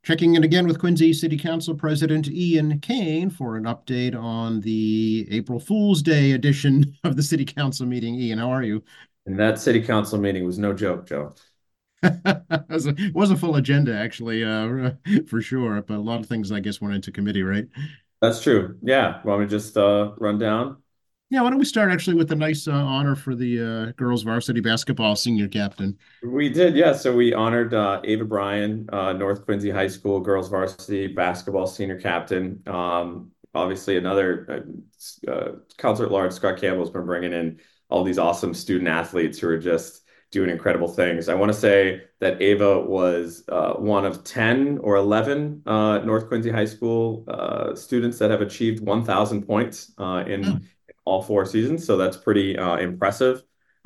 Checking in again with Quincy City Council President Ian Kane for an update on the April Fool's Day edition of the City Council meeting. Ian, how are you? And that city council meeting was no joke, Joe. It was a full agenda, actually, for sure. But a lot of things, I guess, went into committee, right? That's true. Yeah. Want me to just run down? Yeah, why don't we start actually with a nice honor for the girls varsity basketball senior captain? We did, yeah. So we honored Ava Bryan, North Quincy High School girls varsity basketball senior captain. Obviously, another Counselor at Large, Scott Campbell's been bringing in all these awesome student athletes who are just doing incredible things. I want to say that Ava was one of 10 or 11 North Quincy High School students that have achieved 1,000 points Oh, in all 4 seasons. So that's pretty impressive.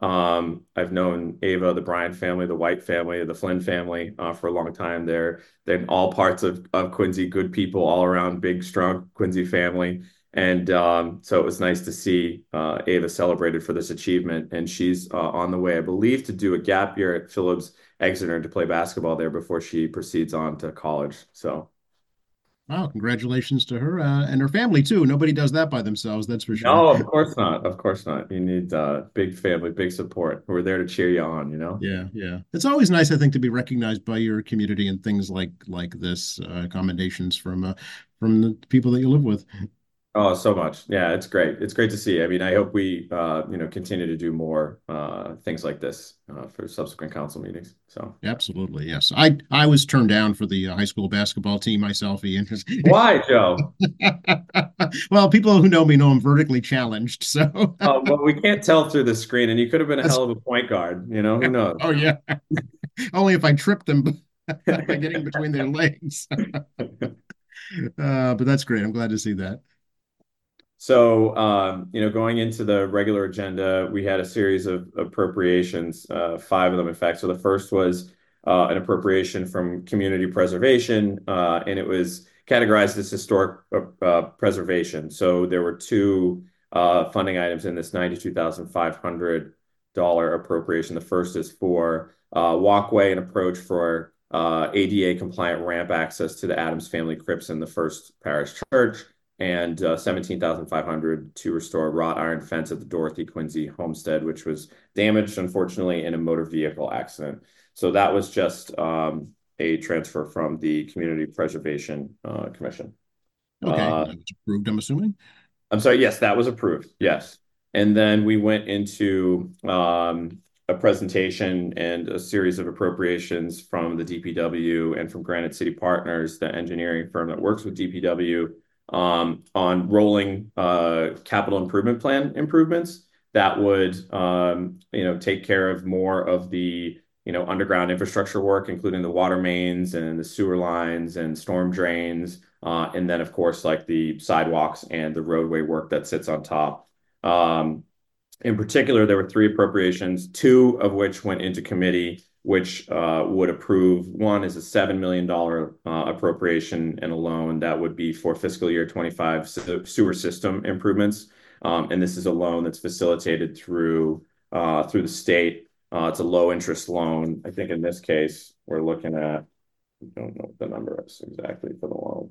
I've known Ava, the Bryant family, the White family, the Flynn family for a long time. They're in all parts of Quincy, good people all around, big, strong Quincy family. And so it was nice to see Ava celebrated for this achievement. And she's on the way, I believe, to do a gap year at Phillips Exeter to play basketball there before she proceeds on to college. So wow, congratulations to her and her family, too. Nobody does that by themselves, that's for sure. no, of course not. Of course not. You need big family, big support. We're there to cheer you on, you know? Yeah, yeah. It's always nice, I think, to be recognized by your community and things like this, commendations from the people that you live with. Oh, so much. Yeah, it's great. It's great to see. I mean, I hope we continue to do more things like this for subsequent council meetings. So Absolutely, yes. I was turned down for the high school basketball team myself, Ian. why, Joe? Well, people who know I'm vertically challenged, so Well, we can't tell through the screen, and you could have been a that's hell of a point guard. You know, who knows? oh yeah. Only if I tripped them by getting between their legs. But that's great. I'm glad to see that. So, going into the regular agenda, we had a series of appropriations, five of them, in fact. So the first was an appropriation from community preservation, and it was categorized as historic preservation. So there were two funding items in this $92,500 appropriation. The first is for walkway and approach for ADA compliant ramp access to the Adams Family Crypts in the First Parish Church and 17,500 to restore a wrought iron fence at the Dorothy Quincy homestead, which was damaged, unfortunately, in a motor vehicle accident. So that was just a transfer from the Community Preservation Commission. Okay, Uh, that was approved, I'm assuming. I'm sorry, yes, that was approved. Yes. And then we went into a presentation and a series of appropriations from the DPW and from Granite City Partners, the engineering firm that works with DPW, on rolling capital improvement plan improvements that would take care of more of the underground infrastructure work, including the water mains and the sewer lines and storm drains, and then of course like the sidewalks and the roadway work that sits on top. In particular, there were three appropriations, two of which went into committee, which would approve. One is a $7 million appropriation and a loan that would be for fiscal year 25 sewer system improvements. And this is a loan that's facilitated through the state. It's a low interest loan. I think in this case, we're looking at, I don't know what the number is exactly for the loan.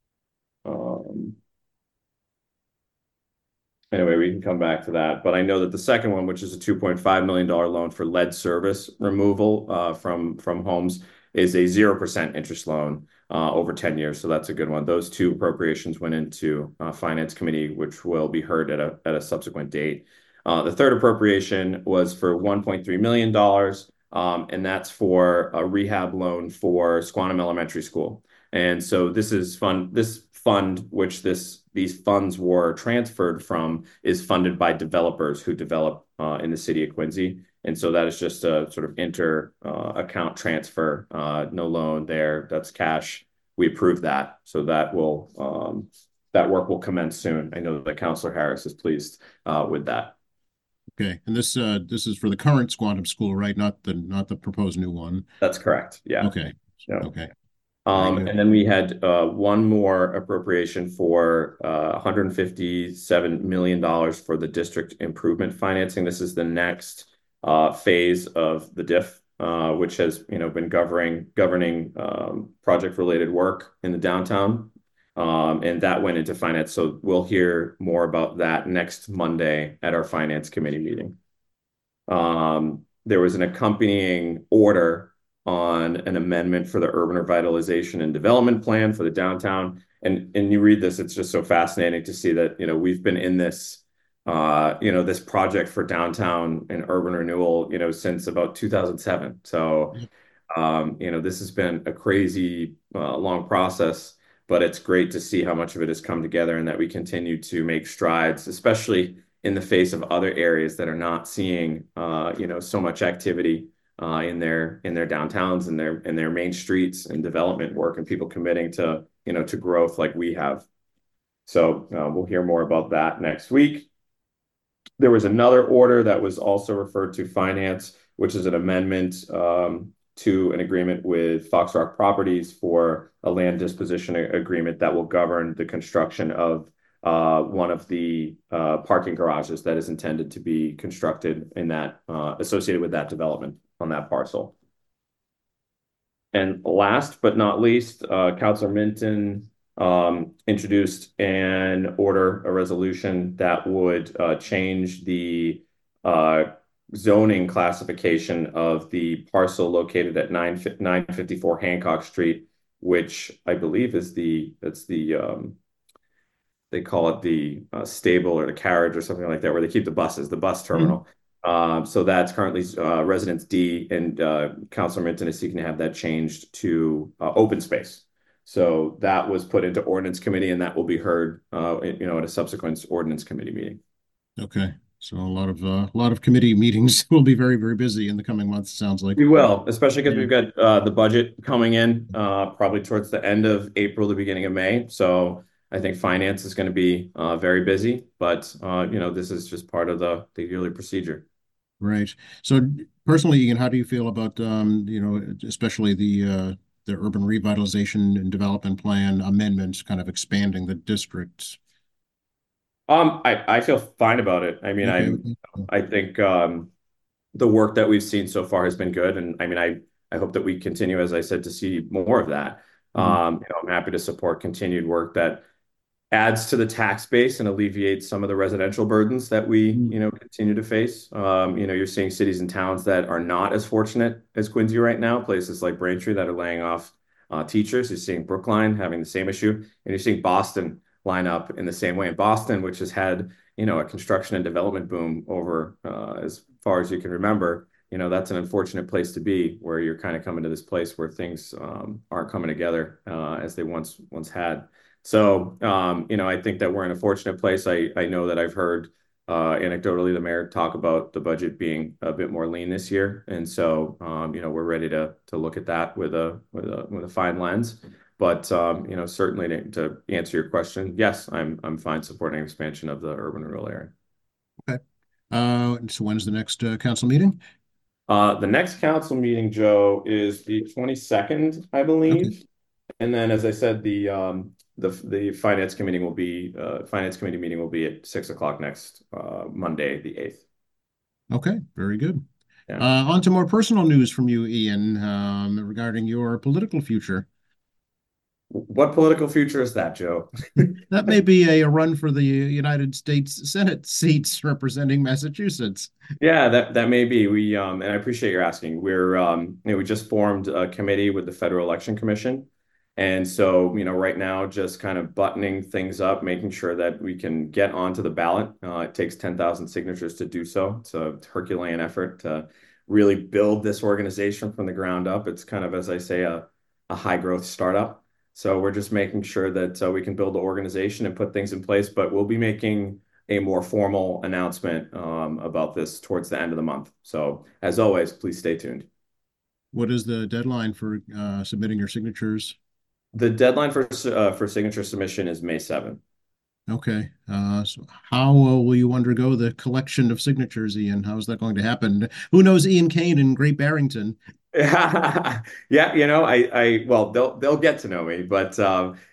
Anyway, we can come back to that. But I know that the second one, which is a $2.5 million loan for lead service removal from homes, is a 0% interest loan over 10 years. So that's a good one. Those two appropriations went into Finance Committee, which will be heard at a subsequent date. The third appropriation was for $1.3 million, and that's for a rehab loan for Squantum Elementary School. And so this fund, which these funds were transferred from, is funded by developers who develop in the city of Quincy. And so that is just a sort of inter account transfer, no loan there. That's cash. We approved that. So that work will commence soon. I know that Councilor Harris is pleased with that. Okay, and this is for the current Squantum School, right? Not the proposed new one. That's correct. Yeah. Okay, Yeah. okay, very And good. then we had one more appropriation for $157 million for the district improvement financing. This is the next phase of the DIF which has, been governing project-related work in the downtown. And that went into finance. So we'll hear more about that next Monday at our finance committee meeting. There was an accompanying order on an amendment for the urban revitalization and development plan for the downtown. And you read this, it's just so fascinating to see that, we've been in this project for downtown and urban renewal, since about 2007. So, this has been a crazy, long process, but it's great to see how much of it has come together and that we continue to make strides, especially in the face of other areas that are not seeing, so much activity in their downtowns and their main streets and development work and people committing to growth like we have. So we'll hear more about that next week. There was another order that was also referred to finance, which is an amendment to an agreement with Fox Rock Properties for a land disposition agreement that will govern the construction of one of the parking garages that is intended to be constructed in that associated with that development on that parcel. And last but not least, Councilor Minton introduced a resolution that would change the zoning classification of the parcel located at 954 Hancock Street, which I believe is they call it the stable or the carriage or something like that, where they keep the buses, the bus terminal. So that's currently Residence D, and Councilor Minton is seeking to have that changed to open space. So that was put into ordinance committee, and that will be heard, at a subsequent ordinance committee meeting. Okay. So a lot of committee meetings will be very, very busy in the coming months, sounds like. We will, especially because we've got the budget coming in probably towards the end of April, the beginning of May. So I think finance is going to be very busy, but this is just part of the yearly procedure. Right. So personally, Ian, how do you feel about especially the urban revitalization and development plan amendments, kind of expanding the districts? I feel fine about it. I mean, Okay. I think the work that we've seen so far has been good, and I mean, I hope that we continue, as I said, to see more of that. I'm happy to support continued work that adds to the tax base and alleviates some of the residential burdens that we, continue to face. You're seeing cities and towns that are not as fortunate as Quincy right now, places like Braintree that are laying off teachers. You're seeing Brookline having the same issue, and you're seeing Boston line up in the same way. In Boston, which has had, a construction and development boom over as far as you can remember, that's an unfortunate place to be, where you're kind of coming to this place where things aren't coming together as they once had. So, I think that we're in a fortunate place. I know that I've heard anecdotally the mayor talk about the budget being a bit more lean this year, and so we're ready to look at that with a fine lens. But certainly to answer your question, yes, I'm fine supporting expansion of the urban rural area. Okay. So when's the next council meeting? The next council meeting, Joe, is the 22nd, I believe. Okay. And then, as I said, the finance committee meeting will be at 6 o'clock next Monday, the 8th. Okay, very good. Yeah. On to more personal news from you, Ian, regarding your political future. What political future is that, Joe? That may be a run for the United States Senate seats representing Massachusetts. Yeah, that may be. And I appreciate your asking. We just formed a committee with the Federal Election Commission. And so, right now, just kind of buttoning things up, making sure that we can get onto the ballot. It takes 10,000 signatures to do so. It's a Herculean effort to really build this organization from the ground up. It's kind of, as I say, a high growth startup. So we're just making sure that we can build the organization and put things in place. But we'll be making a more formal announcement about this towards the end of the month. So as always, please stay tuned. What is the deadline for submitting your signatures? The deadline for signature submission is May 7th. Okay. So how will you undergo the collection of signatures, Ian? How is that going to happen? Who knows Ian Kane in Great Barrington? Yeah, well, they'll get to know me, but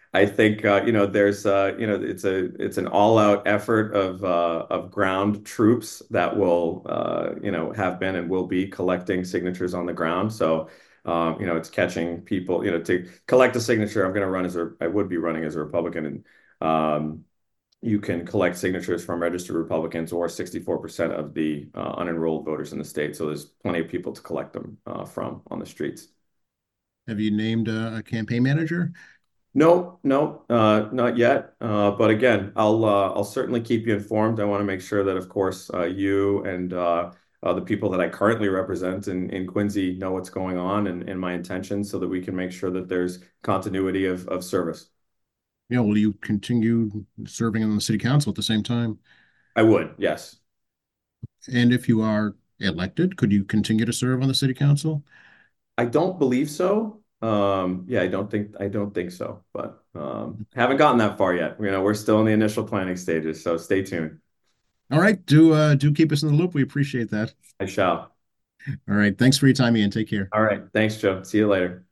I think there's it's an all-out effort of ground troops that will have been and will be collecting signatures on the ground. So it's catching people to collect a signature. I would be running as a Republican, and you can collect signatures from registered Republicans or 64% of the unenrolled voters in the state. So there's plenty of people to collect them from on the streets. Have you named a campaign manager? No, no, not yet. But again, I'll certainly keep you informed. I want to make sure that, of course, you and the people that I currently represent in Quincy know what's going on and my intentions, so that we can make sure that there's continuity of service. Will you continue serving on the city council at the same time? I would, yes. And if you are elected, could you continue to serve on the city council? I don't believe so. Yeah, I don't think so, but haven't gotten that far yet. We're still in the initial planning stages, so stay tuned. All right, do keep us in the loop. We appreciate that. I shall. All right, thanks for your time, Ian. Take care. All right. Thanks, Joe. See you later.